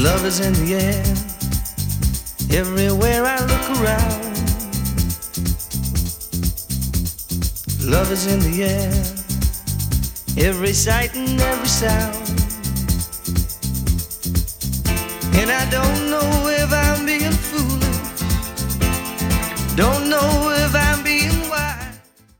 Love is in the air, everywhere I look around. Love is in the air, every sight and every sound. And I don't know if I'm being foolish, don't know